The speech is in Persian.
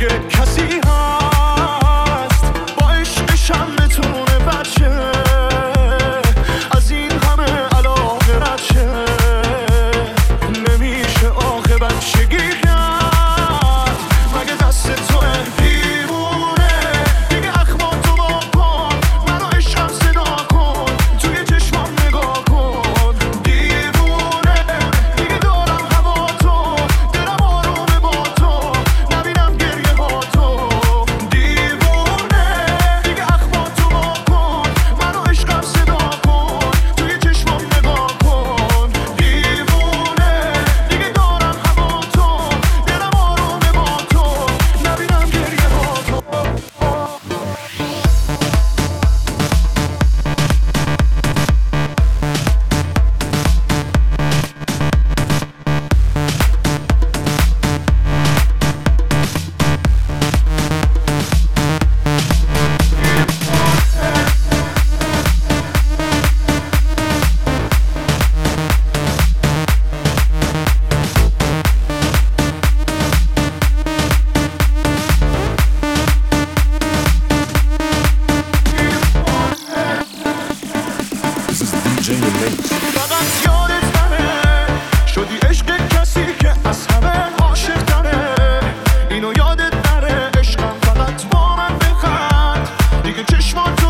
دیگه کسی هست با عشقشم بتونه بچه از این همه علاقه بچه نمیشه آخه بچگی کرد مگه دست توه دیوونه دیگه اخماتو با کن منو عشقم صدا کن توی چشمام نگاه کن دیوونه دیگه دارم هوا تو دلم آرومه با تو نبینم گریه ها تو دیوونه دیگه اخماتو با کن منو عشقم صدا کن توی چشمام نگاه کن دیوونه دیگه دارم هوا تو دلم آرومه با تو نبینم گریه ها تو فقط یادت نره شدی عشق کسی که از همه عاشق تره اینو یادت نره عشقم فقط با من بخند دیگه چشمات